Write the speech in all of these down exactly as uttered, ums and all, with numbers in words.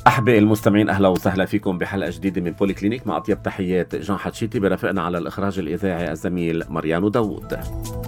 أحبائي المستمعين، أهلا وسهلا فيكم بحلقة جديدة من بولي كلينيك مع أطيب تحيات جان حتشيتي، برافقنا على الإخراج الإذاعي الزميل مريانو داوود.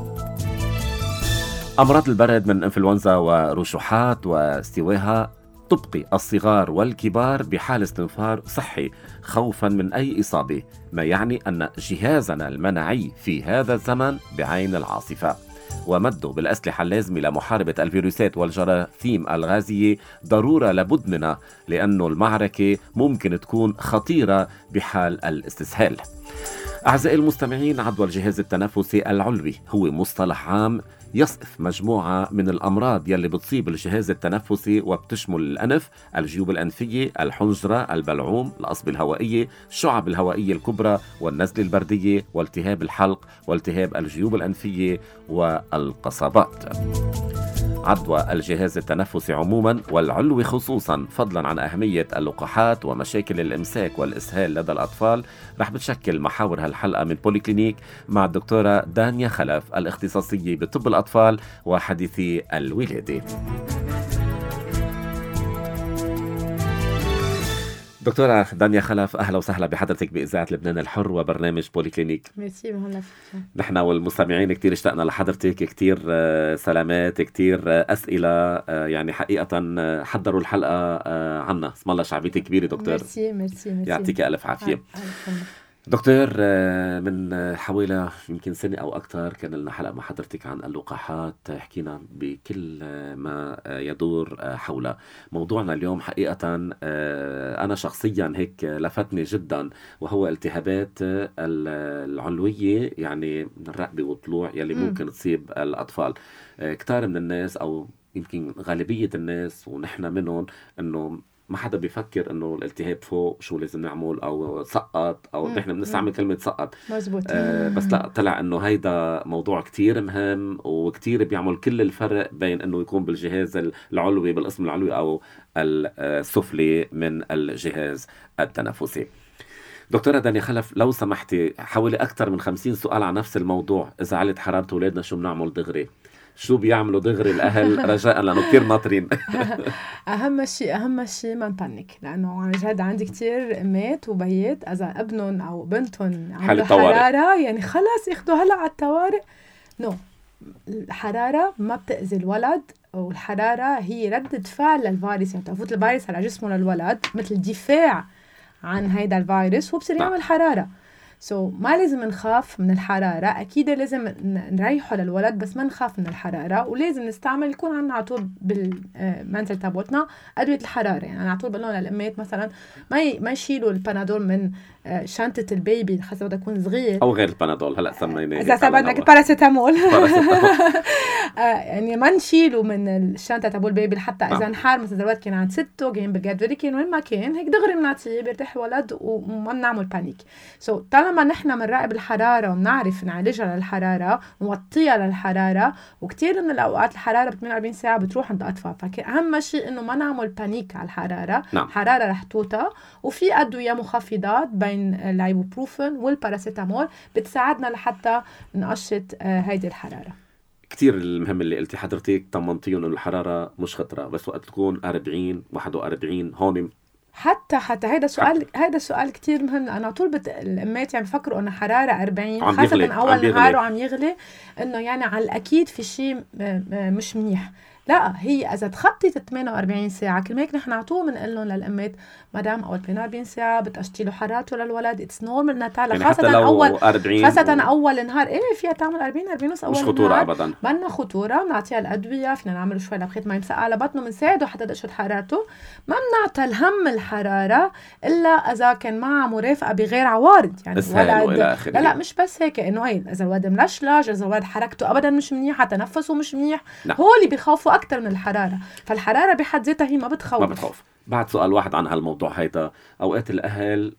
أمراض البرد من إنفلونزا ورشوحات واستواها تبقي الصغار والكبار بحال استنفار صحي خوفا من أي إصابة، ما يعني أن جهازنا المناعي في هذا الزمن بعين العاصفة، ومده بالأسلحة اللازمة لمحاربة الفيروسات والجراثيم الغازية ضرورة لابد منها، لأنه المعركة ممكن تكون خطيرة بحال الاستسهال. أعزائي المستمعين، عدوى الجهاز التنفسي العلوي هو مصطلح عام يصف مجموعة من الأمراض يلي بتصيب الجهاز التنفسي، وبتشمل الأنف، الجيوب الأنفية، الحنجرة، البلعوم، الأصبة الهوائية، الشعب الهوائية الكبرى، والنزلة البردية، والتهاب الحلق، والتهاب الجيوب الأنفية، والقصبات. عدوى الجهاز التنفسي عموما والعلوي خصوصا، فضلا عن أهمية اللقاحات ومشاكل الإمساك والإسهال لدى الأطفال، رح بتشكل محاور هالحلقة من بولي كلينيك مع الدكتورة دانيا خلف، الاختصاصية بطب الأطفال وحديثي الولادة. دكتورة دانيا خلف، أهلا وسهلا بحضرتك بإذاعة لبنان الحر وبرنامج بولي كلينيك. ميرسي مهلا فيك. نحن والمستمعين كتير اشتقنا لحضرتك، كتير سلامات، كتير أسئلة، يعني حقيقة حضروا الحلقة عنا. اسم الله شعبيتي كبيرة دكتور. ميرسي ميرسي ميرسي. يعطيك ألف عافية. دكتور، من حوالي يمكن سنة أو أكثر كان لنا حلقة مع حضرتك عن اللقاحات، حكينا بكل ما يدور حولها. موضوعنا اليوم حقيقة أنا شخصيا هيك لفتني جدا، وهو التهابات العلوية، يعني من الرقبة والطلوع يلي ممكن تصيب الأطفال. كتار من الناس أو يمكن غالبية الناس ونحن منهم أنه ما حدا بيفكر انه الالتهاب فوق شو لازم نعمل او سقط، او نحن بنستعمل كلمة سقط. مزبوط. آه بس لا، طلع انه هيدا موضوع كتير مهم وكتير بيعمل كل الفرق بين انه يكون بالجهاز العلوي، بالقسم العلوي او السفلي من الجهاز التنفسي. دكتورة دانيا خلف، لو سمحتي، حوالي اكثر من خمسين سؤال عن نفس الموضوع. اذا علت حرارة اولادنا شو بنعمل دغري؟ شو بيعملوا دغري الأهل رجاء، لأنه كتير ناطرين؟ أهم شيء أهم شيء ما نبانك، لأنه عن جد عندي كتير أمات وبيات إذا ابنهم أو بنتهم عندها حرارة يعني خلاص ياخدوا هلا على الطوارئ. نو، الحرارة ما بتأذي الولد، والحرارة هي ردة فعل للفيروس، يعني تفوت الفيروس على جسمه للولد مثل دفاع عن هيدا الفيروس، هو بصير يعمل حرارة. سو so, ما لازم نخاف من الحرارة، أكيد لازم نريحه للولد، بس ما نخاف من الحرارة. ولازم نستعمل يكون عنا عطول بالمنزل تابوتنا أدوية الحرارة. يعني أنا عطول بقول للأمات مثلا ما ي... ما يشيلوا البنادول من شنطة البيبي خاصة وده يكون صغير، أو غير البنادول هلأ سميناه إذا سببنا باراسيتامول يعني ما نشيله من الشنطة تبول البيبي حتى إذا انحار، مثلا الولد كان عند ستة جايين بجد كان وين ما كان هيك دغري بنعطيه بيرتاح ولد وما بنعمل بانيك. سو so, طالما نحن بنراقب الحرارة وبنعرف نعالجها للحرارة نوطيها للحرارة، وكتير من الأوقات الحرارة ب ثمانية وأربعين ساعة بتروح عند الأطفال، فأهم شيء إنه ما نعمل بانيك على الحرارة. نعم. حرارة رح توطى، وفي أدوية مخفضات بين اللايبوبروفين والباراسيتامول بتساعدنا لحتى نقشط هيدي الحرارة. كتير المهم اللي قلتي حضرتك، طمنتيهم إنه الحرارة مش خطرة، بس وقت تكون أربعين واحد وأربعين هون حتى حتى هيدا سؤال هيدا سؤال كتير مهم. انا طول بت... الامات يعني بفكروا انه حراره أربعين خاصه اول نهار وعم يغلي، انه يعني على الاكيد في شيء مش منيح. لا، هي اذا تخطيت ثمانية وأربعين ساعه كل هيك نحن على طول بنقول لهم للامات مدام اول ثمانية وأربعين ساعه بتقشطي له حرارته للولد، اتس نورمال نتاعها، يعني خاصه اول خاصه و... اول نهار ايه فيها تعمل أربعين أربعين ونص اول مش خطوره نهار. ابدا، بدنا خطوره، بنعطيها الادويه، فينا نعمل شوي لبخيت ما يمسقع على بطنه، بنساعده حتى تقشط حرارته. ما بنعطي الهم الحراره الا اذا كان معها مرافقه بغير عوارض، يعني الولد لا لا مش بس هيك، انه هي اذا الولد ملشلش، اذا الولد حركته ابدا مش منيحه، تنفسه مش منيح، نعم. هو اللي بيخافوا اكثر من الحراره. فالحراره بحد ذاتها هي ما بتخوف. ما بتخوف. بعد سؤال واحد عن هالموضوع هيدا، اوقات الاهل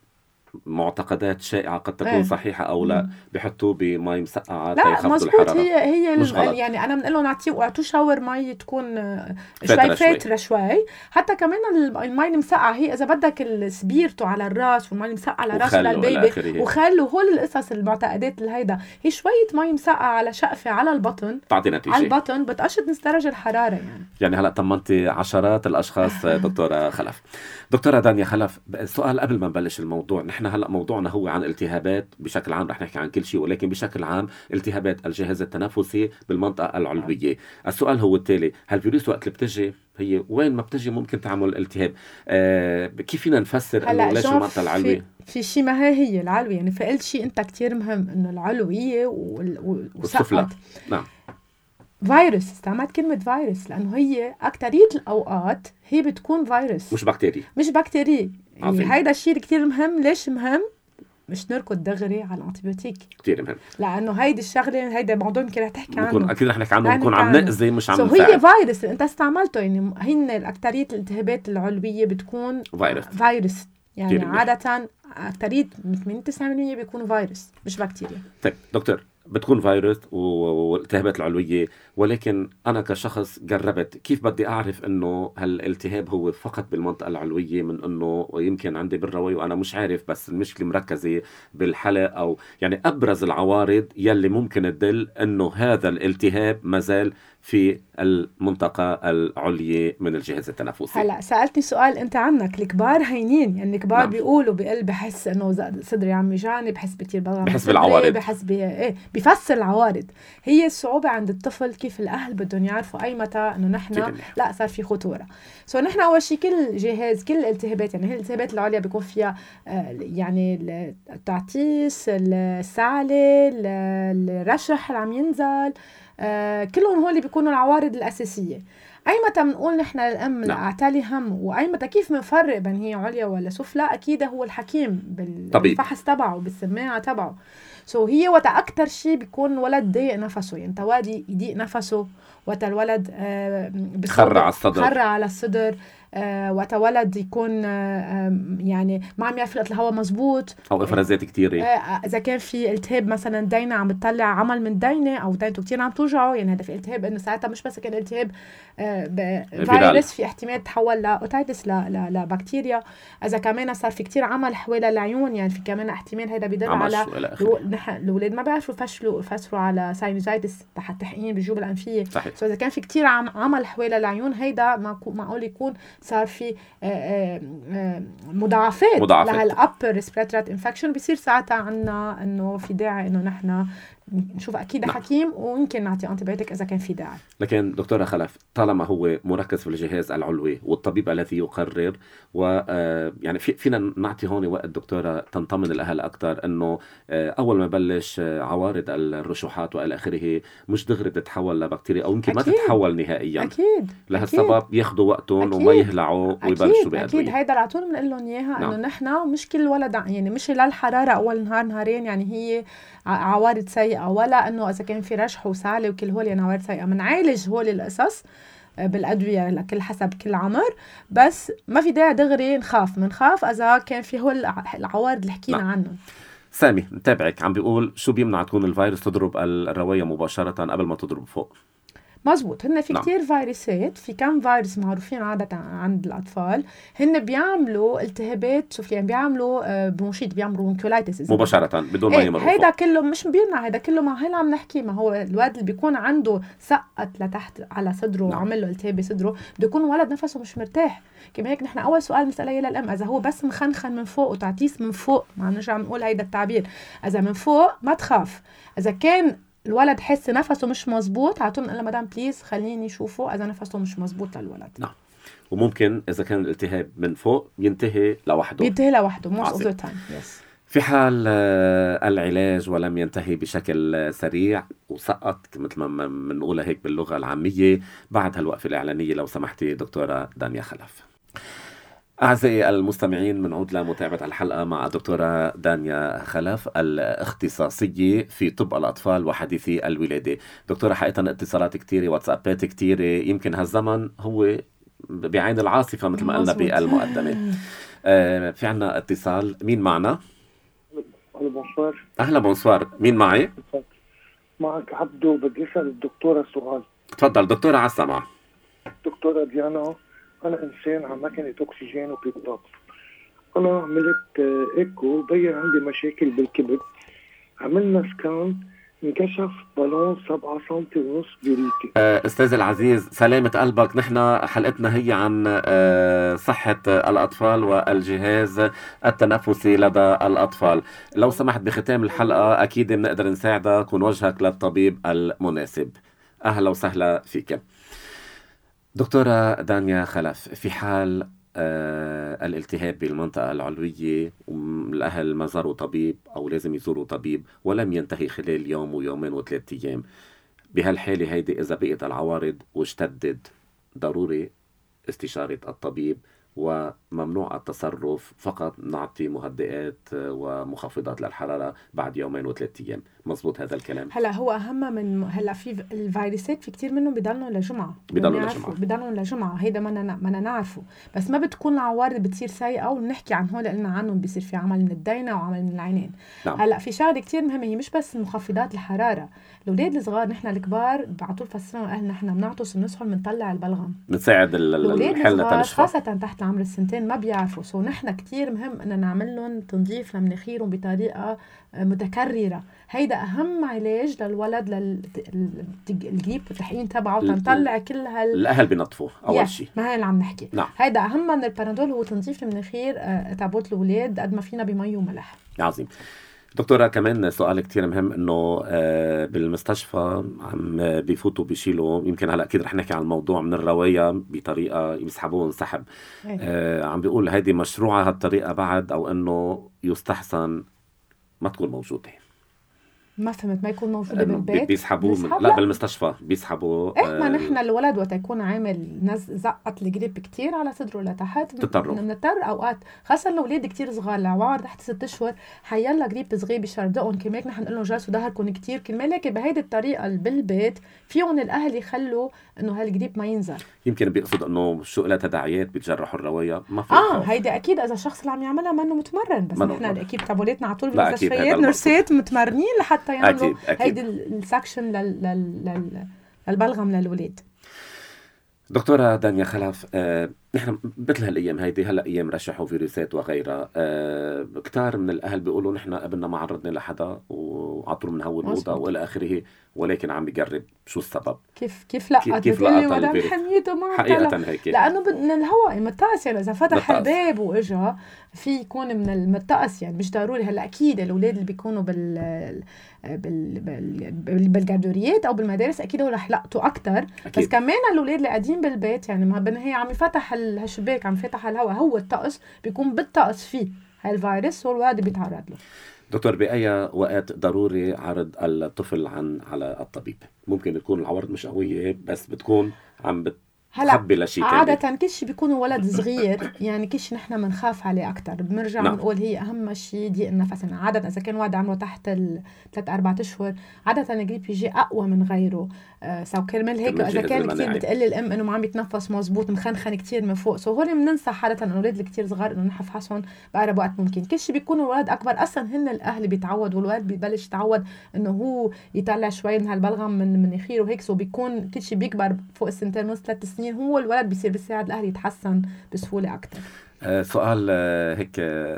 معتقدات شائعة قد تكون ايه. صحيحة أو لا، مم. بيحطوه بمي مسقعة لا تيخفضوا مزبوط، الحرارة. هي هي مش غلط. يعني انا بنقول لهم اعطيه اعطوه شاور مي تكون آه، فاترة شوي شوي. فاتره شوي. حتى كمان الم- المي المسقعه هي اذا بدك السبيرتو على الراس والمي المسقعه على راسه وخل وإلى للبيبي آخره. وخل وهول القصص المعتقدات الهيدا، هي شويه مي مسقعه على شقفه على البطن تعطي على نتيجة. البطن بتقشط نص درجه الحراره يعني. يعني هلا طمنتي عشرات الاشخاص دكتوره خلف. دكتوره دانيا خلف، السؤال قبل ما نبلش الموضوع، نحن هلا موضوعنا هو عن التهابات بشكل عام، رح نحكي عن كل شيء، ولكن بشكل عام التهابات الجهاز التنفسي بالمنطقه العلويه. السؤال هو التالي، هالفيروس وقت اللي بتجي هي وين ما بتجي ممكن تعمل التهاب، آه كيف فينا نفسر انه ليش المنطقه العلويه؟ في, في شيء ما هي هي العلويه يعني، فقلت شيء انت كتير مهم انه العلويه وال... والسفلى. نعم. فيروس، استعملت كلمة فيروس لأنه هي أكترية الأوقات هي بتكون فيروس مش بكتيريا. مش بكتيريا يعني. عظيم. هيدا الشيء كتير مهم. ليش مهم؟ مش نركض دغري على الأنتيبيوتيك، كتير مهم، لأنه هيدي الشغلة هيدا موضوع يمكن رح تحكي عنه، أكيد رح نحكي عنه، بنكون عم نأذي مش عم نساعد. هي فيروس أنت استعملته يعني، هن الأكترية الالتهابات العلوية بتكون فيروس. فيروس يعني كتير عادة أكترية ثمانية وتسعين بالمية بيكونوا فيروس مش بكتيريا. طيب دكتور، بتكون فيروس والالتهابات العلوية، ولكن أنا كشخص جربت، كيف بدي أعرف إنه هالالتهاب هو فقط بالمنطقة العلوية من إنه يمكن عندي بالروي وأنا مش عارف، بس المشكلة مركزة بالحلق، أو يعني أبرز العوارض يلي ممكن تدل إنه هذا الالتهاب مازال في المنطقة العليا من الجهاز التنفسي. هلا سألتني سؤال أنت عنك، الكبار هينين يعني، الكبار نعم. بيقولوا بقلب بحس إنه صدري عم يجاني، بحس بكتير بغم، بحس بالعوارض، بحس ب إيه، بيفسر العوارض. هي الصعوبة عند الطفل كيف الأهل بدهم يعرفوا أي متى إنه نحن لا صار في خطورة. سو نحن أول شيء كل جهاز كل الالتهابات يعني، هي الالتهابات العليا بيكون فيها آه يعني التعطيس، السعلة، الرشح اللي عم ينزل، آه كلهم هول بيكونوا العوارض الأساسية. أي متى بنقول نحن للأم لا أعتالي هم، وأي متى كيف بنفرق بين هي عليا ولا سفلى؟ أكيد هو الحكيم بالفحص تبعه بالسماعة تبعه. سو so هي وقت أكتر شيء بيكون ولد ضيق نفسه يعني، توادي يضيق نفسه وقت الولد آه خرع على الصدر، خرع على الصدر آه وقت ولد يكون آه يعني ما عم يعرف يلقط الهواء مزبوط، او افرازات كتيره، آه اذا كان في التهاب مثلا دينه عم بتطلع عمل من دينه او دينته كتير عم توجعه يعني، هذا في التهاب انه ساعتها مش بس كان التهاب آه فيروس، في احتمال تحول لاوتيتس لبكتيريا. اذا كمان صار في كتير عمل حوالي العيون يعني، في كمان احتمال هذا بيدل على نحن الاولاد ما بيعرفوا يفشلوا يفسروا على ساينوزايتس تحت تحقين بالجيوب الانفيه. سو اذا كان في كتير عمل حوالي العيون هيدا معقول يكون صار في مضاعفات لهالابر ريسبيراتوري انفكشن، بيصير ساعتها عنا انه في داعي انه نحن نشوف اكيد نعم. حكيم ويمكن نعطي انتيبيوتيك اذا كان في داعي. لكن دكتوره خلف، طالما هو مركز في الجهاز العلوي والطبيب الذي يقرر، و يعني في فينا نعطي هون وقت دكتوره تنطمن الاهل اكثر انه اول ما بلش عوارض الرشوحات والى اخره مش دغري بتتحول لبكتيريا او يمكن ما تتحول نهائيا. اكيد لهالسبب ياخذوا وقتهم وما يهلعوا ويبلشوا بأدوية. اكيد هيدا على طول بنقول لهم اياها انه نحن مش كل ولد يعني مش للحراره اول نهار نهارين يعني هي عوارض سيئة، ولا انه اذا كان في رشح وسعلة وكل هول يعني عوارض سيئة. بنعالج هول القصص بالادوية لكل حسب كل عمر، بس ما في داعي دغري نخاف. منخاف اذا كان في هول العوارض اللي حكينا عنهم. سامي متابعك عم بيقول شو بيمنع تكون الفيروس تضرب الرواية مباشرة قبل ما تضرب فوق؟ مزبوط، هن في نعم. كتير فيروسات، في كم فيروس معروفين عادة عند الأطفال، هن بيعملوا التهابات سفلية يعني، بيعملوا برونشيت، بيعملوا برونكولايتس مباشرة بدون ما يمروا. هيدا كله مش بيمنع، هيدا كله ما هلا عم نحكي، ما هو الولد اللي بيكون عنده سقط لتحت على صدره نعم. وعمل له التهاب بصدره، بده يكون ولد نفسه مش مرتاح. كما هيك نحن أول سؤال نسأله للأم، إذا هو بس مخنخن من فوق وتعتيس من فوق، ما نرجع نقول هيدا التعبير، إذا من فوق ما تخاف. إذا كان الولد حس نفسه مش مزبوط عطوه نقول له مدام بليز خليني شوفه اذا نفسه مش مزبوط للولد. نعم. وممكن اذا كان الالتهاب من فوق ينتهي لوحده، بينتهي لوحده most of the time. yes. في حال العلاج ولم ينتهي بشكل سريع وسقط مثل ما بنقولها هيك باللغه العاميه، بعد هالوقفه الاعلانيه لو سمحتي دكتوره دانيا خلف. أعزائي المستمعين، بنعود لمتابعة الحلقة مع الدكتورة دانيا خلف الاختصاصية في طب الأطفال وحديثي الولادة. دكتورة حقيقة اتصالات كتيرة، واتسابات كتيرة، يمكن هالزمن هو بعين العاصفة مثل ما قلنا بالمقدمة. آه في عنا اتصال، مين معنا؟ الو بونسوار. اهلا بونسوار، مين معي؟ معك عبدو. بدي اسال الدكتوره سؤال. تفضل دكتوره على السمع. دكتوره ديانا، انا انسان على ماكينه اكسجين وبيبطاق. انا عملت ايكو بين عندي مشاكل بالكبد، عملنا سكان انكشف بالون سبعة سنتي ونص بريتي. أستاذ العزيز سلامة قلبك، نحن حلقتنا هي عن صحة الأطفال والجهاز التنفسي لدى الأطفال. لو سمحت بختام الحلقة أكيد بنقدر نساعدك ونوجهك للطبيب المناسب. أهلا وسهلا فيك دكتورة دانيا خلف. في حال آه الالتهاب بالمنطقة العلوية والأهل ما زاروا طبيب أو لازم يزوروا طبيب ولم ينتهي خلال يوم ويومين وثلاثة أيام، بهالحالة هيدي إذا بقيت العوارض واشتدت ضروري استشارة الطبيب، وممنوع التصرف، فقط نعطي مهدئات ومخفضات للحرارة بعد يومين وثلاثة أيام. مزبوط هذا الكلام؟ هلا هو أهم من هلا في الفيروسات في كتير منهم بيضلوا لجمعة بيضلوا لجمعة بيضلوا لجمعة هيدا ما ما نعرفه، بس ما بتكون العوارض بتصير سيئة ونحكي عن هول قلنا عنهم بيصير في عمل من الدينة وعمل من العينين. نعم. هلا في شغله كتير مهمة، هي مش بس مخفضات الحرارة. الأولاد الصغار نحن الكبار على طول فسرنا أهلنا نحن بنعطس بنسحل بنطلع البلغم، بنساعد الحالة تنشفى، خاصة تحت عمر السنتين ما بيعرفوا. سو نحن كتير مهم أن نعمل لهم تنظيف لمناخيرهم بطريقة متكررة. هيدا أهم علاج للولد للجريب والتحقين تبعه، تنطلع كل هال الأهل بنطفوه أول شيء. ما هي اللي عم نحكي. نعم. هيدا أهم من البارندول، هو تنظيف المناخير تابوت الأولاد قد ما فينا بمي وملح. عظيم. دكتورة كمان سؤال كتير مهم، انه بالمستشفى عم بيفوتوا بيشيلوا، يمكن هلا اكيد رح نحكي عن الموضوع من الرواية بطريقة يسحبون سحب. آه عم بيقول هيدي مشروعة هالطريقة بعد، او انه يستحسن ما تكون موجودة؟ ما فهمت. ما يكون موجودة بالبيت بيسحبوه من... لا بالمستشفى بيسحبوه. إيه ما نحن الولد وقت يكون عامل نز زقت الجريب كتير على صدره لتحت بنضطر اوقات، خاصة الاولاد كتير صغار لعوار تحت ست اشهر حيلا جريب صغير بيشردقهم كمان، نحن نقول لهم جلسوا ظهركم كتير كرمال هيك بهيدي الطريقة بالبيت فيهم الاهل يخلوا انه هالجريب ما ينزل. يمكن بيقصد انه شو لها تداعيات بتجرحوا الروايه، ما في اه هيدا اكيد اذا الشخص اللي عم يعملها منه متمرن، بس نحن اكيد تابولاتنا على طول بالمستشفيات نرسات متمرنين لحتى يعملوا هيدي السكشن لل... لل... للبلغم للولاد. دكتورة دانيا خلف، آه، نحن مثل هالايام هيدي هلا ايام رشح وفيروسات وغيرها، آه، كتار من الاهل بيقولوا نحن قبلنا ما عرضنا لحدا وعطوا من هو الاوضه والى اخره، ولكن عم بيقرب. شو السبب؟ كيف كيف لقط كيف لقط مدام حميته ما حقيقه هيك؟ لانه من الهواء متقص، يعني اذا فتح الباب واجا في يكون من المتقص، يعني مش ضروري. هلا اكيد الاولاد اللي بيكونوا بال بال بال بالجادوريات او بالمدارس اكيد هو رح لقطوا اكثر، بس كمان الاولاد اللي قاعدين بالبيت يعني ما بالنهايه عم يفتح الشباك عم يفتح الهواء، هو الطقس بيكون بالطقس فيه هالفيروس والولد بيتعرض له. دكتور، بأي وقت ضروري عرض الطفل عن على الطبيب؟ ممكن تكون العوارض مش قوية بس بتكون عم بتخبي لشيء تاني. عادة كل شيء بيكون ولد صغير يعني كل شيء نحن بنخاف عليه أكتر، بنرجع نعم. بنقول هي أهم شيء ضيق النفس. يعني عادة إذا كان ولد عمره تحت الثلاث أربعة أشهر عادة الجريب يجي أقوى من غيره، آه سو كرمال هيك إذا كان كتير بتقلي الأم إنه ما عم يتنفس مزبوط مخنخن كتير من فوق، سو هول بننصح عادة الأولاد اللي كتير صغار إنه نحفحصهم بأقرب وقت ممكن. كل شيء بيكون الولد أكبر أصلا هن الأهل بيتعود، والولد بيبلش يتعود إنه هو يطلع شوي من هالبلغم من مناخيره وهيك، سو بيكون كل شيء بيكبر فوق السنتين ونص ثلاث سنين هو الولد بيصير بيساعد الأهل يتحسن بسهولة أكتر. آه سؤال آه هيك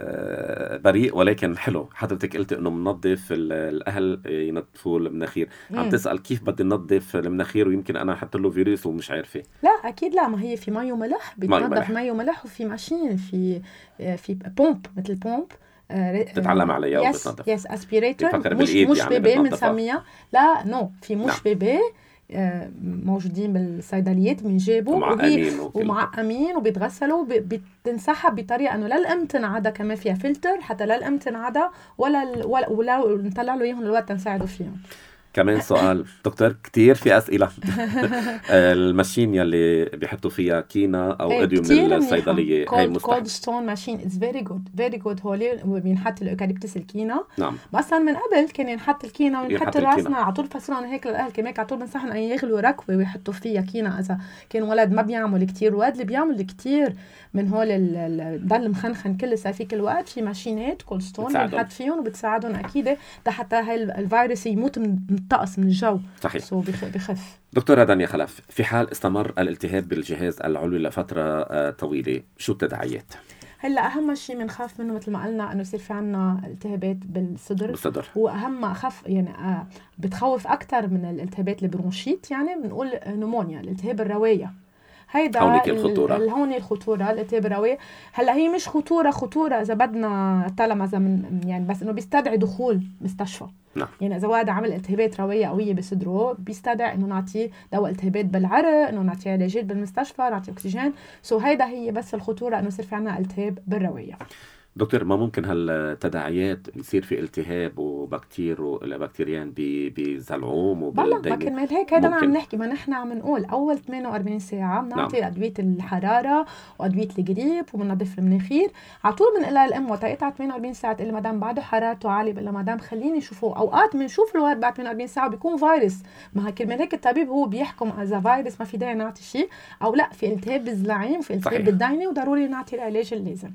آه بريء ولكن حلو. حضرتك قلت انه منظف الاهل ينظفوا المناخير، عم تسأل كيف بدي ننظف المناخير ويمكن انا حط له فيروس ومش عارفه؟ لا اكيد لا، ما هي في مي وملح بتنظف، مي وملح، وفي ماشين في في بومب مثل بومب تتعلم عليها يس وبتنظف. يس اسبيريتور مش مش يعني بيبي بنسميها، لا نو في مش آه. بيبي موجودين بالصيدليات بنجيبوا ومعقمين وبيتغسلوا بتنسحب بطريقه انه لا الام تنعدى، كمان فيها فلتر حتى لا الام تنعدى ولا ولا نطلع له اياهم للوقت نساعده فيهم. كمان سؤال دكتور، كتير في أسئلة. الماشين يلي بيحطوا فيها كينا أو أديو من الصيدلية، هاي مستحب. كولد ستون ماشين it's very good very good. هولي بينحط الأوكاليبتس الكينا. نعم. مثلا من قبل كان ينحط الكينا ونحط راسنا على طول فصلنا هيك للأهل كمان على طول بنصحن أن يغلوا ركوة ويحطوا فيها كينا إذا كان ولد ما بيعمل كتير. ولد اللي بيعمل كتير من هول الضل مخنخن كل ساعة في كل وقت في ماشينات كولد ستون بنحط فيهم وبتساعدهم أكيد حتى هاي الفيروس يموت من الطقس من الجو. صحيح. سو بخف. دكتورة دانيا خلف، في حال استمر الالتهاب بالجهاز العلوي لفترة طويلة شو التداعيات؟ هلا اهم شيء بنخاف منه مثل ما قلنا انه يصير في عنا التهابات بالصدر. بالصدر هو اهم اخف يعني آه بتخوف اكثر من الالتهابات البرونشيت، يعني بنقول نمونيا الالتهاب الروايه. هيدا هونيك الخطورة. هوني الخطورة الالتهاب الرواية. هلا هي مش خطورة خطورة إذا بدنا تلمذة من يعني بس إنه بيستدعي دخول مستشفى. نعم. يعني إذا واحد عمل التهابات رواية قوية بصدره بيستدعي إنه نعطيه دواء التهابات بالعرق، إنه نعطيه علاجات بالمستشفى، نعطيه أكسجين. سو هيدا هي بس الخطورة إنه يصير في عنا التهاب بالرواية. دكتور، ما ممكن هالتداعيات يصير في التهاب وبكتير والبكتيريان بزلعوم وبالدينة؟ ما كان هيك هذا ما عم نحكي، ما نحن عم نقول أول ثمانية وأربعين ساعة بنعطي نعم. أدوية الحرارة وأدوية الجريب وبننظف المناخير على طول. من إلى الأم وتقيت على ثمانية وأربعين ساعة اللي مدام بعده حرارته عالية إلا مدام خليني شوفه. أوقات بنشوف الولد بعد ثمانية وأربعين ساعة بيكون فيروس، ما هيك من هيك الطبيب هو بيحكم إذا فيروس ما في داعي نعطي شيء أو لا في التهاب بالزلعيم في التهاب بالدينة وضروري نعطي العلاج اللازم.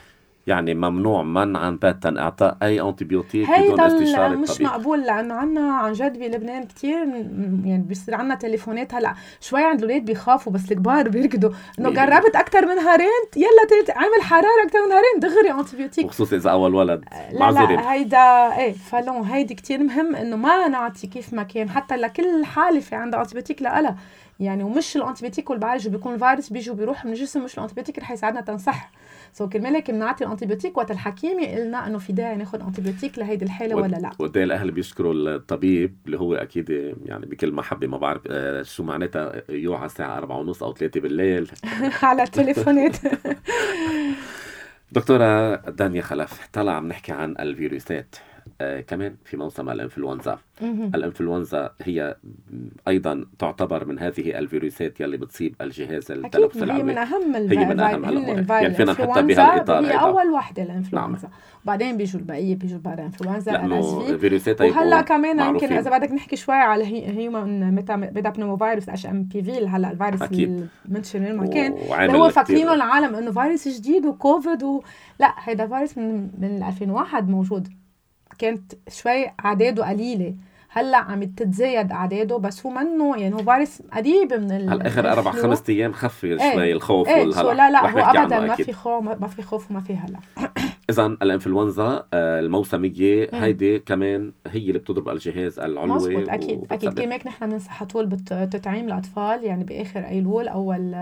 يعني ممنوع منعا باتا اعطاء اي انتيبيوتيك بدون استشاره الطبيب. مش مقبول، لانه عنا عن جد بلبنان كتير يعني بيصير عنا تليفونات. هلا شوي عند الاولاد بيخافوا بس الكبار بيركضوا انه جربت اكثر من نهارين يلا تلت عامل حراره اكثر من نهارين دغري انتيبيوتيك، وخصوصا اذا اول ولد. لا لا هيدا ايه فلون هيدي كتير مهم انه ما نعطي كيف ما كان حتى لكل حاله في عندها انتيبيوتيك لها يعني. ومش الانتيبيوتيك اللي بعالج بيكون الفيروس بيجي وبيروح من الجسم، مش الانتيبيوتيك اللي حيساعدنا تنصح. سو كرمال هيك بنعطي الانتيبيوتيك وقت الحكيم يقلنا انه في داعي ناخذ انتيبيوتيك لهيدي الحاله ولا لا. وقدام الاهل بيشكروا الطبيب اللي هو اكيد يعني بكل محبه. ما بعرف آه شو معناتها يوعى الساعه أربعة ونص او ثلاثة بالليل على التليفونات. دكتوره دانيا خلف، طلع عم نحكي عن الفيروسات آه كمان في موسم الانفلونزا. الانفلونزا هي ايضا تعتبر من هذه الفيروسات يلي بتصيب الجهاز التنفسي العلوي. هي من اهم الفي... هي من اهم الامراض يعني فينا نحطها بهالاطار. هي اول وحده الانفلونزا. نعم. وبعدين بيجوا البقيه بيجوا بعد الانفلونزا لانه فيروسات وهلا كمان يمكن اذا بدك نحكي شوي على هيومن ميتابنوموفيروس اتش ام بي في. هلا الفيروس المنتشر من المكان اللي هو فاكرينه العالم انه فيروس جديد وكوفيد و... لا هيدا فيروس من من ألفين وواحد موجود، كانت شوي اعداده قليله، هلا عم تتزايد اعداده بس هو منه يعني هو فيروس قريب من ال اخر اربع خمس ايام خف ايه شوي الخوف ايه والهلع. لا لا هو ابدا ما في خوف ما في خوف وما في هلع. اذا الانفلونزا الموسميه هيدي كمان هي اللي بتضرب الجهاز العلوي. مظبوط اكيد اكيد. كمان نحن بننصح طول بالتطعيم الاطفال يعني باخر ايلول اول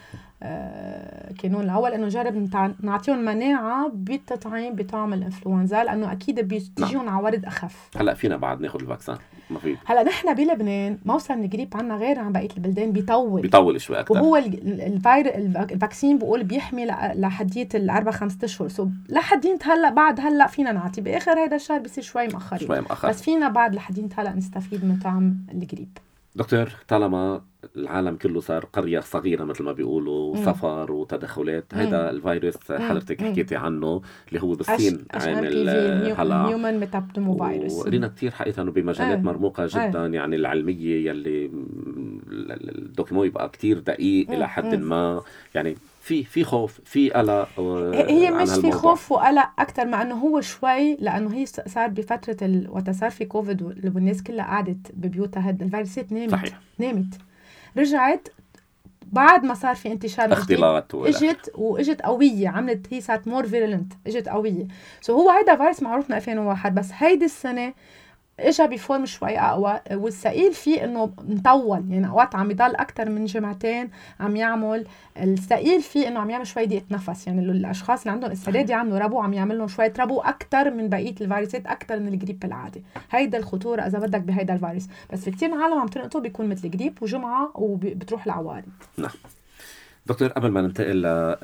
آه كانون الاول انه نجرب نعطيهم مناعه بالتطعيم بطعم الانفلونزا لانه اكيد بيجيهم نعم. عوارض اخف. هلا فينا بعد ناخذ الفاكسين ما في. هلا نحن بلبنان موسم الجريب عنا غير عن بقيه البلدان بيطول بيطول شوي اكثر، وهو الفيروس الفاكسين بقول بيحمي لحديه الاربع خمسة اشهر. سو لحدين هلا بعد هلا فينا نعطي باخر هذا الشهر بصير شوي مؤخر شوي مؤخر بس فينا بعد لحدين هلا نستفيد من طعم الجريب. دكتور، طالما العالم كله صار قرية صغيرة مثل ما بيقولوا سفر وتدخلات، هيدا الفيروس حضرتك حكيتي عنه اللي هو بالصين عامل هلا هيومن ميتابنوموفيروس ولينا كتير حقيقة انه بمجالات مرموقة جدا يعني العلمية يلي الدوكيمو يبقى كتير دقيق الى حد ما يعني في في خوف في قلق. هي مش في خوف وقلق اكثر مع انه هو شوي لانه هي صار بفتره ال... وقت صار في كوفيد والناس كلها قعدت ببيوتها هاد الفيروسات نامت صحيح. نامت رجعت بعد ما صار في انتشار اختلاط اجت واجت قويه عملت هي صارت مور فيرولنت اجت قويه. سو هو هيدا فيروس معروف من ألفين وواحد بس هيدي السنه اجا بفورم شوي اقوى والثقيل فيه انه مطول يعني اوقات عم يضل اكثر من جمعتين عم يعمل الثقيل فيه انه عم يعمل شوي ضيق نفس يعني الاشخاص اللي عندهم استعداد يعملوا ربو عم يعمل لهم شويه ربو اكثر من بقيه الفيروسات اكثر من الجريب العادي. هيدا الخطوره اذا بدك بهيدا الفيروس بس في كثير عالم عم تنقطه بيكون مثل جريب وجمعه وبتروح العوارض. نعم دكتور، قبل ما ننتقل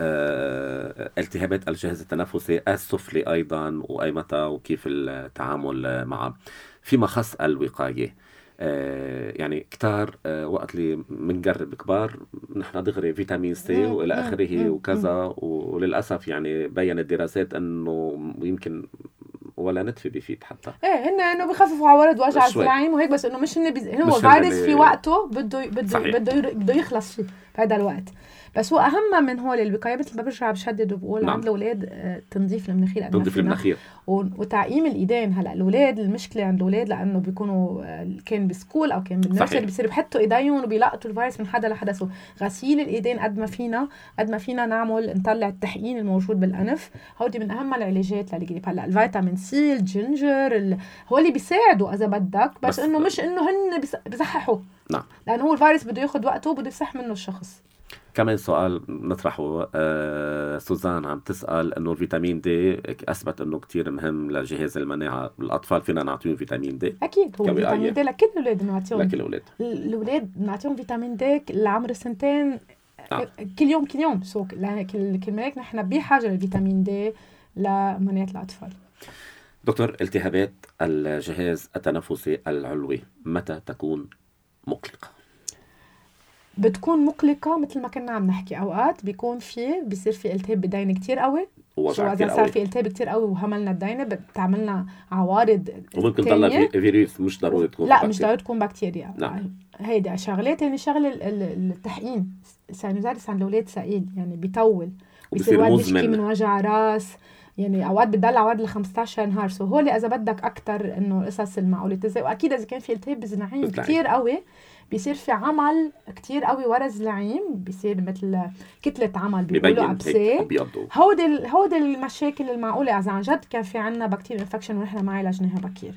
لالتهابات الجهاز التنفسي السفلي ايضا واي متى وكيف التعامل معه، فيما خص الوقايه آه يعني كتار آه وقت اللي منجرب كبار نحن دغري فيتامين سي والى اخره وكذا، وللاسف يعني بيّنت الدراسات انه يمكن ولا نتفه بيفيد حتى. ايه هن انه بخففوا عوارض وجع الزعيم وهيك، بس انه مش انه بيز... هو فيروس في وقته بده بده بده بده يخلص فيه بهذا الوقت. بس هو اهم من هول الوقايه، مثل ما برجع بشدد وبقول نعم. عند الاولاد تنظيف المناخير، تنظيف المناخير وتعقيم الايدين. هلا الاولاد المشكله عند الاولاد لانه بيكونوا كان بسكول او كان بالنيرسري بيصيروا بيحطوا ايديهم وبيلقطوا الفيروس من حدا لحدا. سو غسيل الايدين قد ما فينا قد ما فينا نعمل نطلع التحقين الموجود بالانف. هودي من اهم العلاجات للجريب. هلا الفيتامين سي، الجينجر، ال... هو اللي بيساعدوا اذا بدك، بس, بس انه مش انه هن بيصححوا. نعم. لانه هو الفيروس بده ياخذ وقته وبده يصح منه الشخص. كمان سؤال نطرحه، آه سوزان عم تسأل انه الفيتامين دي اثبت انه كتير مهم لجهاز المناعة بالاطفال، فينا نعطيهم فيتامين دي؟ اكيد هو فيتامين دي لكل الاولاد نعطيهم، لكل الاولاد الاولاد نعطيهم فيتامين دي لعمر سنتين. نعم. كل يوم كل يوم سو كل نحن بحاجة للفيتامين دي لمناعة الاطفال. دكتور، التهابات الجهاز التنفسي العلوي متى تكون مقلقة؟ بتكون مقلقة مثل ما كنا عم نحكي. أوقات بيكون فيه بيصير في التهاب بدينة كتير قوي، ووجع كتير قوي. صار في التهاب كتير قوي وهملنا الدينة، بتعملنا عوارض وممكن تطلع فيروس، مش ضروري تكون لا بكتيريا. مش ضروري تكون بكتيريا. نعم. هيدا شغلات يعني شغل التحقين سانوزاريس عند الأولاد ثقيل يعني بيطول، بيصير واحد بيشكي من وجع راس، يعني اوقات بتضل عوارض ل خمستاشر نهار. سو هو اللي اذا بدك اكثر انه قصص المعقوله تزي. واكيد اذا كان في التهاب بالزناعين كتير قوي بيصير في عمل كتير قوي ورا الزناعين، بيصير مثل كتله عمل بيقولوا ابسي. هودي هودي المشاكل المعقوله اذا عن جد كان في عنا بكتيريا انفكشن ونحن ما عالجناها بكير.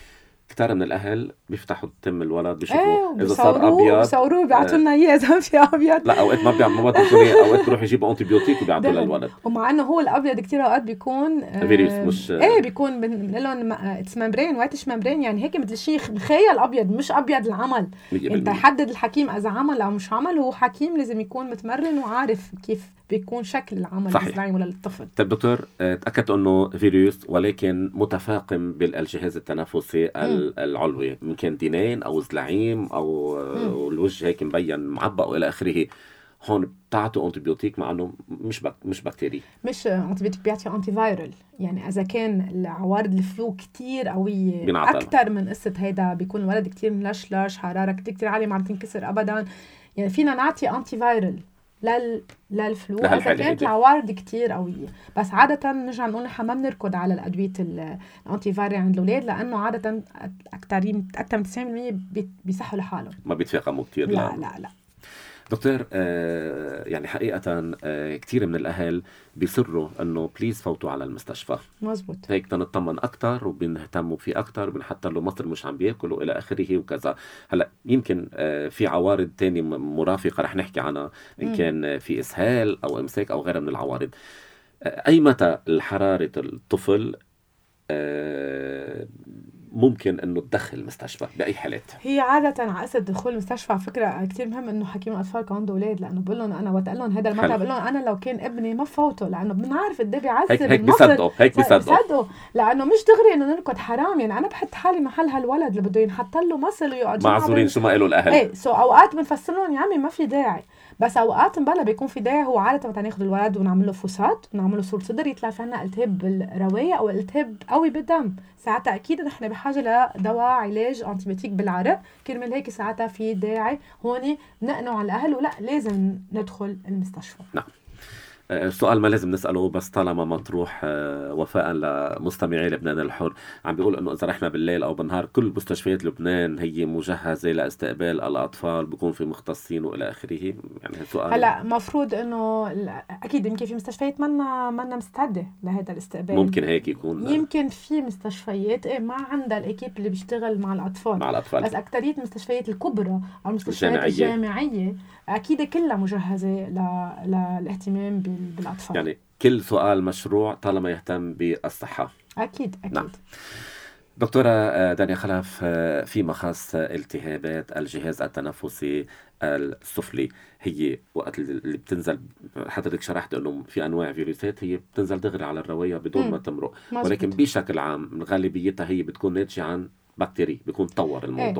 كتار من الاهل بيفتحوا تم الولد بيشوفوا ايه اذا صار ابيض بيصوروه بيعطوا لنا اياه اذا في ابيض. لا اوقات ما بيعملوا، ما بتقولي اوقات بيروحوا يجيبوا انتي بيوتيك وبيعطوا للولد، ومع انه هو الابيض كتير اوقات بيكون فيروس مش ايه بيكون بنقول لهم اتس ممبرين وايتش ممبرين، يعني هيك مثل شيء مخيل ابيض مش ابيض العمل. انت حدد الحكيم اذا عمل او مش عمل. هو حكيم لازم يكون متمرن وعارف كيف بيكون شكل العمل الزراعي ولا للطفل. طيب دكتور، تأكدت انه فيروس ولكن متفاقم بالجهاز التنفسي العلوي، ممكن دينين او زلعيم او م. الوجه هيك مبين معبأ والى اخره، هون بتعطوا انتيبيوتيك مع انه مش بك مش بكتيري، مش انتيبيوتيك، بيعطي انتي فايرال. يعني اذا كان العوارض الفلو كتير قويه اكثر من قصه هيدا، بيكون الولد كتير ملشلش، حراره كتير كتير عاليه ما عم تنكسر ابدا، يعني فينا نعطي انتي فايرال لل للفلو اذا كانت العوارض كتير قويه. بس عاده نرجع نقول نحن ما بنركض على الادويه الانتي فايرال عند الاولاد، لانه عاده اكثر اكثر من تسعين بالمية بيصحوا لحالهم، ما بيتفاقموا كتير. لا لا لا, لا. دكتور، آه يعني حقيقة آه كتير من الأهل بيصروا أنه بليز فوتوا على المستشفى. مزبوط. هيك تنطمن أكتر وبنهتموا فيه أكتر، وبنحط له مصر مش عم بياكلوا إلى آخره وكذا. هلأ يمكن آه في عوارض تانية مرافقة رح نحكي عنها، إن كان في إسهال أو إمساك أو غيرها من العوارض. آه أي متى الحرارة الطفل آه ممكن انه تدخل المستشفى باي حالات؟ هي عاده على اساس دخول المستشفى. على فكره كثير مهم انه حكيم الاطفال كان عنده اولاد، لانه بقول لهم انا وقت قال لهم هذا المتى بقول لهم انا لو كان ابني ما فوته، لانه بنعرف قد ايه بيعذب. هيك هيك بيصدقوا هيك بيصدقوا لانه مش دغري انه نركض حرام. يعني انا بحط حالي محل هالولد اللي بده ينحط له مصل ويقعد معذورين شو ما قالوا الاهل. ايه سو اوقات بنفسر لهم يا عمي ما في داعي، بس اوقات مبلا بيكون في داعي. هو عاده وقت ناخذ الولد ونعمل له فحوصات ونعمل له صوره صدر يطلع في عنا التهاب بالروايه او التهاب قوي بالدم، ساعتها اكيد نحن بحاجه لدواء علاج انتيبيوتيك بالعرق. كرمال هيك ساعتها في داعي هون نقنع على الاهل ولا لازم ندخل المستشفى. نعم. السؤال ما لازم نسأله بس طالما مطروح، وفاء لمستمعي لبنان الحر، عم بيقول انه اذا رحنا بالليل او بالنهار كل مستشفيات لبنان هي مجهزة لاستقبال الاطفال، بيكون في مختصين والى اخره. يعني السؤال هلا مفروض انه اكيد يمكن في مستشفيات منا منا مستعدة لهذا الاستقبال، ممكن هيك يكون. يمكن في مستشفيات ايه ما عندها الاكيب اللي بيشتغل مع الاطفال مع الاطفال، بس اكترية المستشفيات الكبرى او المستشفيات الجامعية, الجامعية اكيد كلها مجهزة للاهتمام بالاطفال. يعني كل سؤال مشروع طالما يهتم بالصحة. اكيد اكيد. نعم. دكتورة دانيا خلف، فيما خاص التهابات الجهاز التنفسي السفلي، هي وقت اللي بتنزل، حضرتك شرحت انه في انواع فيروسات هي بتنزل دغري على الرواية بدون ما تمرق، ولكن بشكل عام غالبيتها هي بتكون ناتجة عن بكتيري، بيكون تطور الموضوع. ايه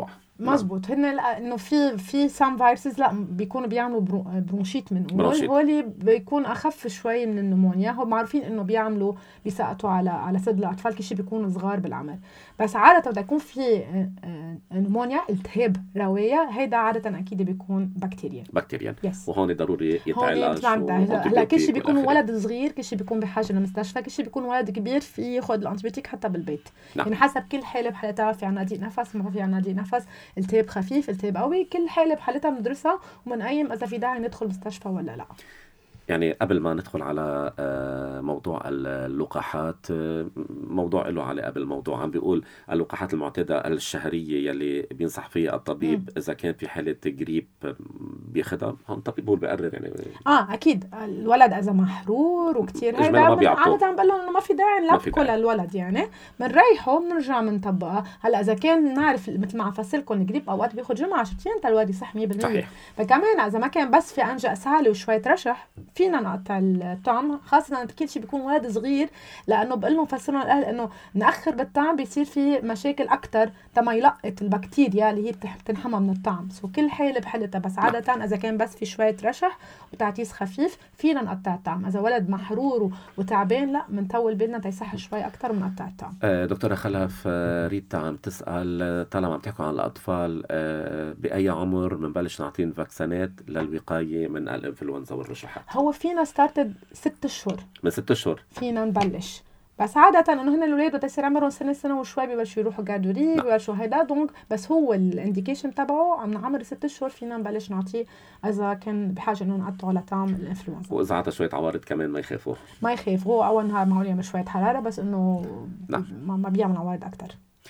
مزبوط. هن انه في في سام فيروسز لا بيكونوا بيعملوا برو برونشيت من برونشيت. هول بيكون اخف شوي من النمونيا. هم معروفين انه بيعملوا بيسقطوا على على صدر الاطفال كل شيء بيكونوا صغار بالعمر. بس عاده بده يكون في نمونيا التهاب رئويه هيدا عاده اكيد بيكون بكتيريا بكتيريا yes. وهون ضروري يتعالج. هلا كل شيء بيكون ولد صغير كل شيء بيكون بحاجه للمستشفى. كل شيء بيكون ولد كبير في ياخذ الانتيبيوتيك حتى بالبيت. نعم. يعني حسب كل حاله بحالتها. في عنا ضيق نفس ما في عنا ضيق نفس التهاب خفيف التهاب قوي. كل حاله بحالتها بندرسها ومنقيم اذا في داعي ندخل مستشفى ولا لا. يعني قبل ما ندخل على موضوع اللقاحات موضوع له علاقة بالموضوع عم بيقول اللقاحات المعتادة الشهرية يلي بينصح فيها الطبيب م. إذا كان في حالة جريب بياخدها هون الطبيب هو بيقرر يعني اه اكيد الولد اذا محرور وكتير هيدا عادة بقول له انه ما في داعي نلبكه للولد يعني بنريحه بنرجع بنطبقها. هلا اذا كان نعرف مثل ما عفصلكم الجريب اوقات بياخد جمعة عشرتين تا الولد يصح مية بالمية. فكمان اذا ما كان بس في انجأ سهله وشوية رشح فينا نقطع الطعم خاصة كل شيء بيكون ولد صغير لأنه بقول لهم فسرنا الأهل إنه نأخر بالطعم بيصير في مشاكل أكتر تما يلقط البكتيريا اللي هي بتنحمى من الطعم. سو كل حالة بحالتها. بس عادة إذا كان بس في شوية رشح وتعتيس خفيف فينا نقطع الطعم. إذا ولد محرور وتعبان لا منطول بالنا تيصح شوي أكتر ونقطع الطعم. آه دكتورة خلف ريتا عم تسأل طالما عم تحكوا عن الأطفال آه بأي عمر منبلش نعطين فاكسينات للوقاية من الإنفلونزا والرشحات؟ هو فينا ستارتد ست اشهر. من ست اشهر فينا نبلش. بس عادة انه هن الولاد بده يصير عمرهم سنة سنة وشوي بيبلشوا يروحوا جاردوري بيبلشوا هيدا دونك بس هو الانديكيشن تبعه من عمر ست اشهر فينا نبلش نعطيه اذا كان بحاجة انه نقطعه لطعم الانفلونزا. واذا عطى شوية عوارض كمان ما يخافوا ما يخافوا. هو اول نهار معه يعمل شوية حرارة بس انه نعم. ما بيعمل عوارض اكتر.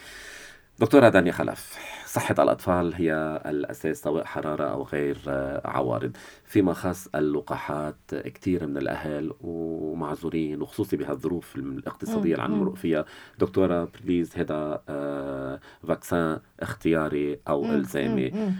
دكتورة دانيا خلف صحة الأطفال هي الأساس سواء حرارة أو غير عوارض. فيما خاص اللقاحات كتير من الأهل ومعذورين وخصوصي بهالظروف الاقتصادية اللي عم نمرق فيها. دكتورة بليز هذا آه فاكسان اختياري أو مم. إلزامي مم.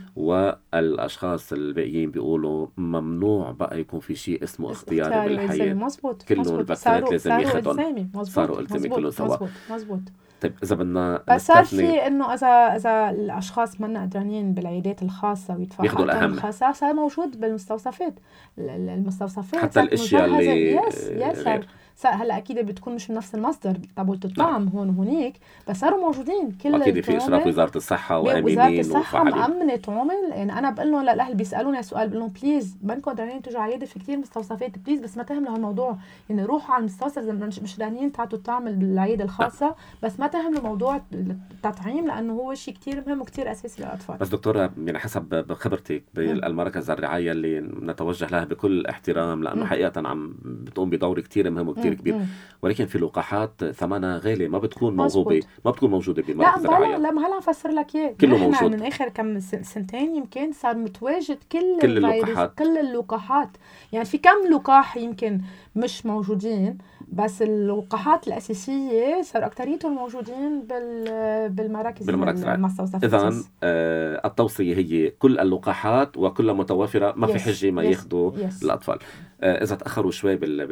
والأشخاص الباقيين بيقولوا ممنوع بقى يكون في شيء اسمه اختياري, اختياري بالحياة. مزبوط. كلهم الفاكسينات لازم ياخدهم. صاروا إلزامي كلهم سوا. مزبوط. طيب إذا بدنا بس صار في إنه إذا إذا الأشخاص منا قدرانين بالعيادات الخاصة ويدفعوا ياخدوا الأهم الخاصة صار موجود بالمستوصفات. المستوصفات حتى الأشياء اللي يس يس صار هلا أكيد بتكون مش نفس المصدر تبعولة الطعم هون وهنيك بس صاروا موجودين. كل أكيد في إشراف وزارة الصحة وآمنين وزارة الصحة مأمنة تعمل. يعني أنا بقول لهم للأهل بيسألوني سؤال بقول لهم بليز منكم قدرانين تجوا عيادة في كتير مستوصفات بليز بس ما تهملوا هالموضوع. يعني روحوا على المستوصف إذا مش قدرانين تعطوا الطعم بالعيادة الخاصة بس ما تهملوا موضوع التطعيم لأنه هو شيء كتير مهم وكتير أساسي للأطفال. بس دكتورة يعني حسب خبرتك بالمراكز الرعاية اللي نتوجه لها بكل احترام لأنه حقيقة عم بتقوم بدور كتير مهم وكتير كبير مم. ولكن في لقاحات ثمنها غالي ما بتكون موجودة ما بتكون موجودة بمراكز الرعاية. لا ما هلا نفسر لك اياه كله موجود من آخر كم سنتين يمكن صار متواجد كل كل اللقاحات كل اللقاحات. يعني في كم لقاح يمكن مش موجودين بس اللقاحات الأساسية صار أكتريتهم موجودين بال بالمراكز المستوصفات. إذن آه التوصية هي كل اللقاحات وكلها متوفرة ما yes. في حجة ما yes. ياخدوا yes. الأطفال. آه إذا تأخروا شوي بال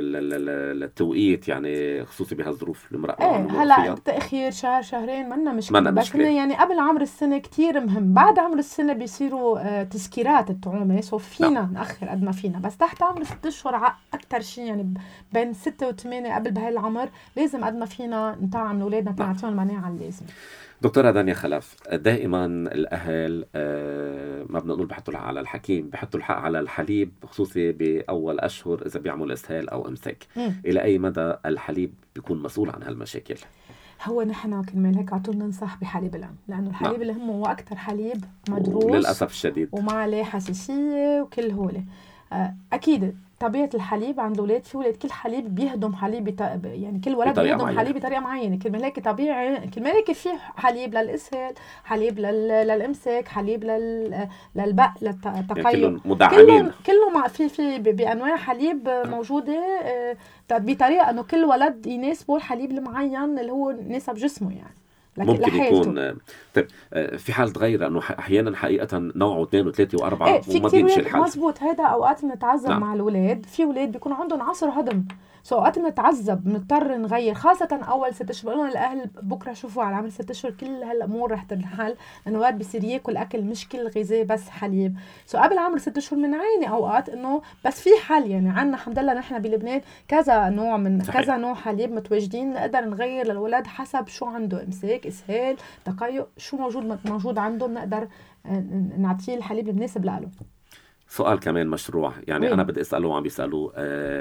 بالتوقيت يعني خصوصي بهالظروف المرأة ايه هلا تأخير شهر شهرين منا مشكلة منا بس مشكلة. يعني قبل عمر السنة كتير مهم. بعد عمر السنة بيصيروا آه تذكيرات الطعومة سو فينا نعم. نأخر قد ما فينا بس تحت عمر ست أشهر أكتر شيء يعني بين ستة وثمانية قبل بهاي العمر لازم قد ما فينا نطعم لأولادنا نعطيهم المناعة اللازمة. دكتورة دانيا خلف دائما الأهل آه ما بدنا نقول بحطوا الحق على الحكيم بحطوا الحق على الحليب خصوصي بأول أشهر إذا بيعمل إسهال أو إمساك. مم. إلى أي مدى الحليب بيكون مسؤول عن هالمشاكل؟ هو نحن كرمال هيك عطول ننصح بحليب الأم لأنه الحليب نعم. اللي هم هو أكتر حليب مدروس للأسف الشديد وما عليه حساسية وكل هولي. آه أكيد طبيعة الحليب عند الولاد في ولاد كل حليب بيهضم حليب بط... يعني كل ولد بيهضم معينة. حليب بطريقة معينة. كرمال هيك طبيعي كرمال هيك في حليب للإسهال حليب لل... للإمساك حليب لل... للبق للتقيؤ يعني كلهم مدعمين كلهم في في بأنواع حليب موجودة بطريقة إنه كل ولد يناسبه الحليب المعين اللي هو نسب جسمه يعني ممكن لحيلته. يكون طيب في حال تغير انه احيانا حقيقه نوعه اثنين وثلاثه واربعه ايه وما بيمشي الحال. مزبوط. هذا اوقات بنتعذب نعم. مع الاولاد. في اولاد بيكون عندهم عصر هضم، سو اوقات بنتعذب بنضطر نغير، خاصه اول ست اشهر. بقول لهم الاهل بكره شوفوا على عمر ست اشهر كل هالامور رح تنحل، لانه الولد بصير ياكل اكل مش كل غذاء بس حليب. سو قبل عمر ست اشهر بنعاني اوقات انه بس في حل. يعني عندنا الحمد لله نحن بلبنان كذا نوع من صحيح. كذا نوع حليب متواجدين، نقدر نغير للولد حسب شو عنده، امساك، اسهال، تقيؤ، شو موجود موجود عنده، نقدر نعطيه الحليب المناسب له. سؤال كمان مشروع يعني وين؟ أنا بدي أسأله وعم بيسألوا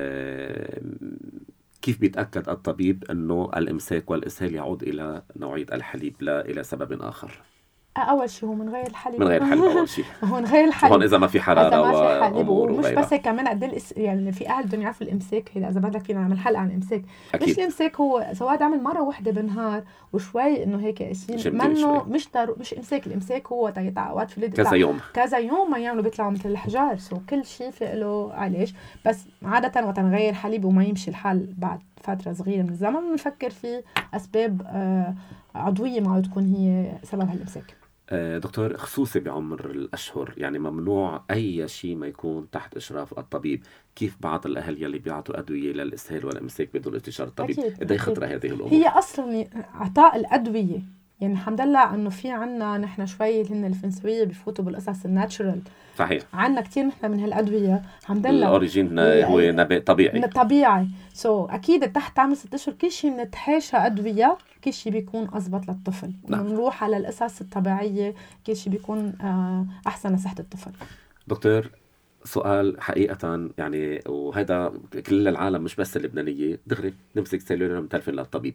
آه كيف بيتأكد الطبيب أنه الإمساك والإسهال يعود إلى نوعية الحليب لا إلى سبب آخر؟ أول شيء هو من غير الحليب. من غير الحليب أول شيء. هو من غير الحليب. هون إذا ما في حرارة وأمور ومش بس هيك كمان قد الإس... يعني في أهل بدهم يعرفوا الإمساك. هذا إذا بدك فينا نعمل حلقة عن الإمساك. أكيد. مش الإمساك هو سواء عمل مرة واحدة بالنهار وشوي إنه هيك قاسين منه مش دارو... مش إمساك. الإمساك هو تاع أوقات في كذا يوم كذا يوم ما يعملوا بيطلعوا مثل الحجار. سو كل شيء في له علاج، بس عادة وقت نغير حليب وما يمشي الحال بعد فترة صغيرة من الزمن بنفكر في أسباب آه عضوية معه تكون هي سبب هالإمساك. دكتور، خصوصي بعمر الأشهر يعني ممنوع أي شيء ما يكون تحت إشراف الطبيب. كيف بعض الأهل يلي بيعطوا أدوية للإسهال والإمساك بدون استشارة الطبيب؟ قد ايه خطرة هذه الأمور؟ هي أصلا عطاء الأدوية يعني الحمد لله إنه في عنا نحن شوي هن الفرنسوية بيفوتوا بالقصص الناتشرال. صحيح. عنا كتير نحن من هالأدوية الحمد لله. الأوريجين هو نبات طبيعي. طبيعي. سو so, أكيد تحت عمر ست أشهر كل شيء بنتحاشى أدوية، كل شيء بيكون أضبط للطفل. نعم. ونروح على القصص الطبيعية، كل شيء بيكون أحسن لصحة الطفل. دكتور، سؤال حقيقة يعني وهذا كل العالم مش بس اللبنانية دغري نمسك سيلولر متلفن للطبيب.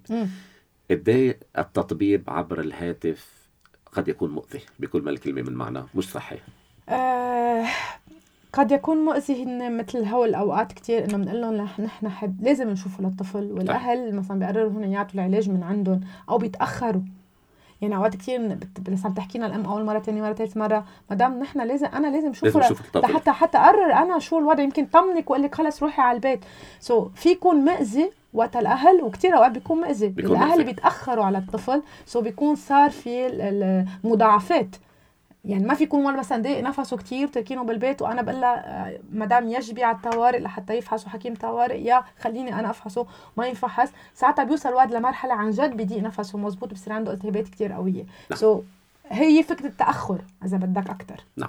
قديه التطبيب عبر الهاتف قد يكون مؤذي بكل ما الكلمة من معنى، مش صحي؟ آه قد يكون مؤذي مثل هول الأوقات كتير إنه بنقول لهم نحن حب لازم نشوفه للطفل، والأهل مثلا بيقرروا هنا يعطوا العلاج من عندهم أو بيتأخروا. يعني أوقات كتير بس عم تحكينا الأم أول مرة تاني مرة ثالث مرة مدام نحن لازم أنا لازم شوفه حتى حتى أقرر أنا شو الوضع، يمكن طمنك وقال لك خلص روحي على البيت. سو so, في يكون مؤذي وقت الأهل، وكتير أوقات بيكون مؤذي الأهل بيتأخروا على الطفل. سو so, بيكون صار في المضاعفات. يعني ما في يكون ولا مثلا ضيق نفسه كتير تركينه بالبيت وانا بقول لها مدام يجبي على الطوارئ لحتى يفحصوا حكيم طوارئ، يا خليني انا افحصه ما ينفحص. ساعتها بيوصل الواد لمرحله عن جد بضيق نفسه مزبوط، بصير عنده التهابات كتير قويه. نعم. سو so, هي فكره التاخر اذا بدك اكتر. نعم.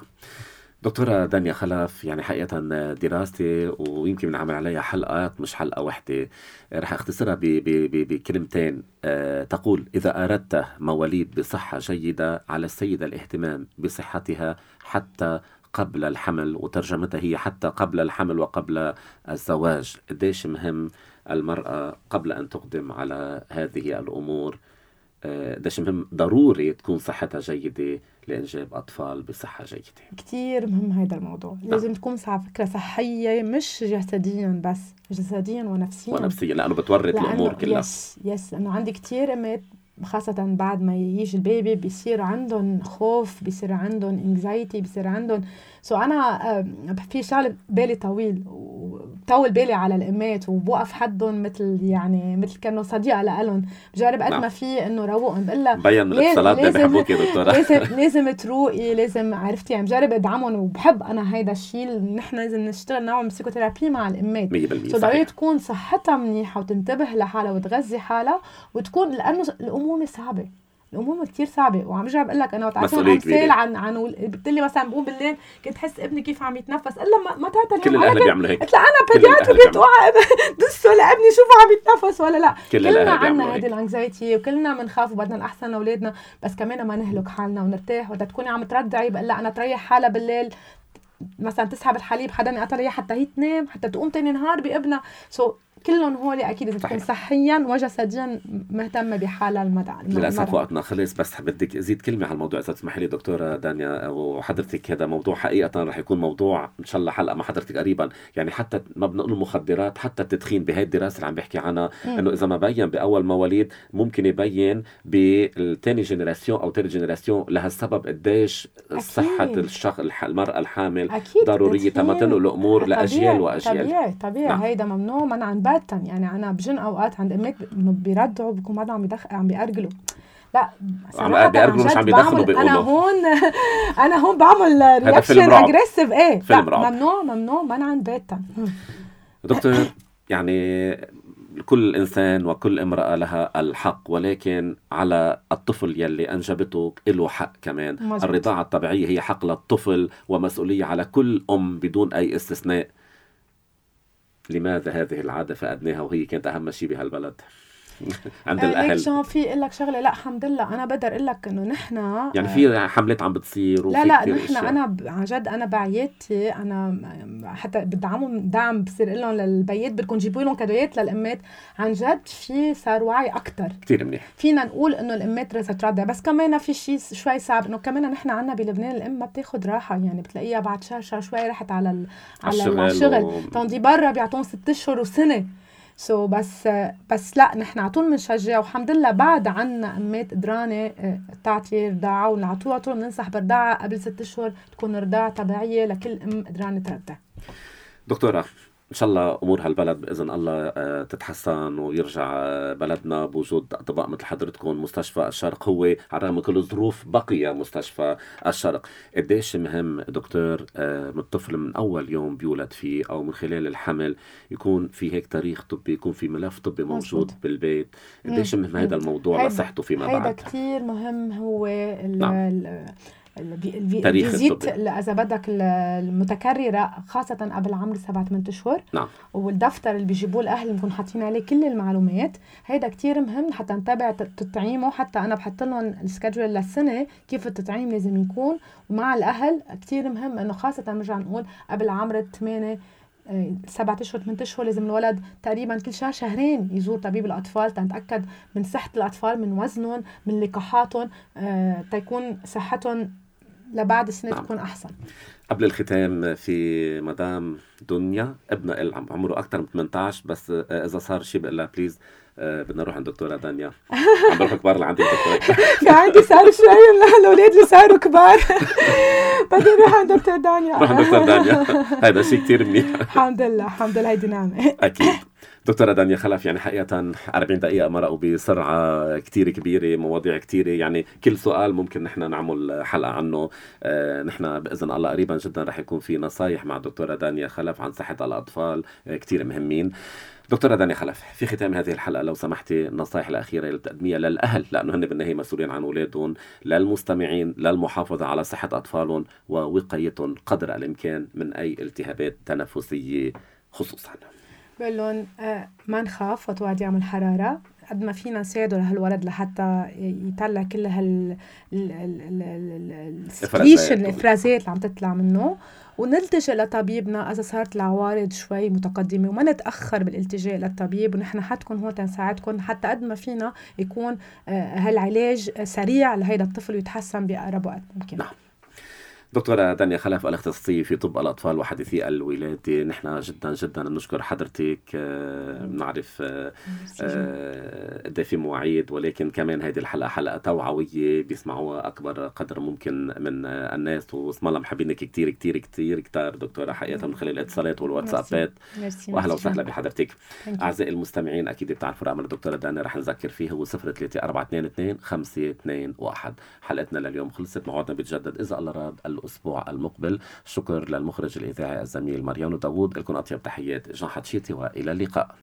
دكتورة دانيا خلف، يعني حقيقة دراستي ويمكن بنعمل عليها حلقات مش حلقة واحدة، رح اختصرها بكلمتين. أه تقول: إذا أردت مواليد بصحة جيدة على السيدة الاهتمام بصحتها حتى قبل الحمل، وترجمتها هي حتى قبل الحمل وقبل الزواج. قديش مهم المرأة قبل أن تقدم على هذه الأمور، قديش مهم ضروري تكون صحتها جيدة لإنجاب أطفال بصحة جيدة. كتير مهم هذا الموضوع. نعم. لازم تكون على فكرة صحية مش جسديا بس، جسديا ونفسيا. ونفسيا لأنه بتورط الأمور كلها. يس يس لأنه عندي كتير أمات خاصة بعد ما يجي البيبي بيصير عندهم خوف، بيصير عندهم انكزايتي، بيصير عندهم سو أنا في شغلة بالي طويل وطول بالي على الأمات وبوقف حدهم مثل يعني مثل كأنه صديقة لألهم، بجرب قد ما في إنه روقهم. بقول لها بين الاتصالات بحبوك يا دكتورة. لازم لازم تروقي، لازم عرفتي يعني بجرب أدعمهم، وبحب أنا هيدا الشيء. نحن لازم نشتغل نوع من السيكوثيرابي مع الأمات. سو ضروري تكون صحتها منيحة وتنتبه لحالها وتغذي حالها وتكون، لأنه الأمومة صعبة، الأمومة كتير صعبة. وعم بجرب أقول لك أنا وتعرفون أمثال عن عن بتقلي مثلا بقوم بالليل كنت حس ابني كيف عم يتنفس، إلا ما ما تعتني كل الأهل بيعملوا هيك. قلت له أنا بديات وقلت اوعى دسوا لابني شوفوا عم يتنفس ولا لا. كلنا عنا هذه الانكزايتي وكلنا بنخاف وبدنا الأحسن لأولادنا، بس كمان ما نهلك حالنا ونرتاح. وقت تكوني عم ترضعي بقول لها أنا تريح حالها بالليل، مثلا تسحب الحليب حدا يقطع حتى هي تنام حتى تقوم تاني نهار بابنها. سو كلهم هول اكيد اذا تكون صحيا وجسديا مهتمه بحالها المدى. للاسف وقتنا خلص، بس بدك ازيد كلمه على الموضوع اذا تسمحي لي دكتوره دانيا. وحضرتك هذا موضوع حقيقه رح يكون موضوع ان شاء الله حلقه مع حضرتك قريبا. يعني حتى ما بنقول المخدرات، حتى التدخين بهي الدراسه اللي عم بحكي عنها، انه اذا ما بين باول مواليد ممكن يبين بالثاني جنراسيون او ثالث جنراسيون. لهالسبب قديش صحه الشخص المراه الحامل ضروريه تما تنقل الامور لاجيال واجيال. طبيعي طبيعي. نعم. هيدا ممنوع منعا باتا. يعني انا بجن اوقات عند امات بيردعوا بكون بعضهم عم بيدخ عم بيأرجلوا، لا صراحه بيقربوا مش عم يدخلوا بيقولوا انا هون انا هون بعمل رياكشن اجريسيف. ايه لا ممنوع ممنوع منعا باتا. دكتور يعني كل إنسان وكل امرأة لها الحق، ولكن على الطفل يلي أنجبته له حق كمان. مزبط. الرضاعة الطبيعية هي حق للطفل ومسؤولية على كل أم بدون أي استثناء. لماذا هذه العادة فقدناها وهي كانت أهم شيء بهالبلد عند آه الأهل؟ ليك شو في إقول لك شغلة؟ لا الحمد لله أنا بقدر أقول لك إنه نحن يعني في حملات عم بتصير لا لا نحن أنا ب... عن جد أنا بعيادتي أنا حتى بدعمهم دعم بصير لهم للبيات بدكم جيبوا لهم كادويات للأمات. عن جد في صار وعي أكتر كتير منيح. فينا نقول إنه الأمات لازم ترضع، بس كمان في شيء شوي صعب إنه كمان نحن عنا بلبنان الأم ما بتاخد راحة، يعني بتلاقيها بعد شهر شهر شوي راحت على ال... على الشغل, الشغل. و... تندي برا بيعطون ست أشهر وسنة. سو so بس بس لا نحن على طول بنشجع والحمد لله بعد عنا امات قدرانه تعطي رضاعه وعلى طول على طول بننصح برضاعه قبل ست اشهر تكون رضاعه طبيعيه لكل ام قدرانه ترضع. دكتوره إن شاء الله أمور هالبلد بإذن الله تتحسن ويرجع بلدنا بوجود أطباء مثل حضرتكم. مستشفى الشرق هو على الرغم من كل الظروف بقي مستشفى الشرق. قديش مهم دكتور من الطفل من أول يوم بيولد فيه أو من خلال الحمل يكون في هيك تاريخ طبي، يكون في ملف طبي موجود مزبوط. بالبيت. قديش مهم هذا الموضوع لصحته فيما بعد؟ هذا كتير مهم. هو نعم. الفيزيت إذا بدك المتكررة خاصة قبل عمر سبعة ثمانية أشهر. نعم. والدفتر اللي بيجيبوه الأهل بنكون حاطين عليه كل المعلومات. هيدا كتير مهم حتى نتابع تطعيمه. حتى أنا بحط لهم السكادجول للسنة كيف التطعيم لازم يكون. ومع الأهل كتير مهم إنه خاصة نرجع نقول قبل عمر ثمانية سبعة أشهر ثمانية أشهر لازم الولد تقريبا كل شهر شهرين يزور طبيب الأطفال تنتأكد من صحة الأطفال، من وزنهم، من لقاحاتهم، أه تكون صحتهم لبعد السنة نعم. تكون أحسن. قبل الختام في مدام دنيا ابنها عمره أكتر من ثمانية عشر بس إذا صار شيء بقول لها بليز أه بدنا نروح عند دكتورة دانيا. عم بروح كبار اللي عندي دكتورة في عندي صار شوي الأولاد اللي صاروا كبار بدي نروح عند دكتورة دانيا. نروح عند دكتورة دانيا هذا شيء كتير منيح. الحمد لله الحمد لله هيدي نعمة. أكيد. دكتورة دانيا خلف يعني حقيقة أربعين دقيقة مرقوا بسرعة كتير كبيرة، مواضيع كتيرة، يعني كل سؤال ممكن نحن نعمل حلقة عنه. آه نحن بإذن الله قريبا جدا رح يكون في نصايح مع دكتورة دانيا خلف عن صحة الأطفال آه كتير مهمين. دكتورة دانيا خلف في ختام هذه الحلقة لو سمحتي النصائح الأخيرة اللي بتقدميها للأهل لأنه هن بالنهاية مسؤولين عن أولادهم، للمستمعين للمحافظة على صحة أطفالهم ووقايتهم قدر الإمكان من أي التهابات تنفسية خصوصا. بقول لهم آه ما نخاف وقت واحد يعمل حرارة قد ما فينا نساعده لهالولد لحتى يطلع كل هال السكريشن الافرازات اللي عم تطلع منه، ونلتجئ لطبيبنا اذا صارت العوارض شوي متقدمه وما نتاخر بالالتجاء للطبيب. ونحن حتكون هون تنساعدكم حتى قد ما فينا يكون آه هالعلاج سريع لهيدا الطفل ويتحسن باقرب وقت ممكن. نعم. دكتورة دانيا خلف الاختصاصية في طب الأطفال وحديثي الولادة، نحن جدا جدا نشكر حضرتك. بنعرف قد في مواعيد ولكن كمان هذه الحلقة حلقة توعوية بيسمعوها أكبر قدر ممكن من الناس، واسم الله محبينك كتير كتير كتير كتير دكتورة حقيقة من خلال الاتصالات والواتسابات. وأهلا وسهلا بحضرتك. أعزائي المستمعين أكيد بتعرفوا رقم الدكتورة دانيا رح نذكر فيه هو صفر ثلاثة أربعة اثنين اثنين خمسة اثنين واحد. حلقتنا لليوم خلصت، موعدنا بيتجدد إذا الله راد الأسبوع المقبل. شكر للمخرج الإذاعي الزميل ماريانو داوود. لكم أطيب تحيات جان حتشيتي وإلى اللقاء.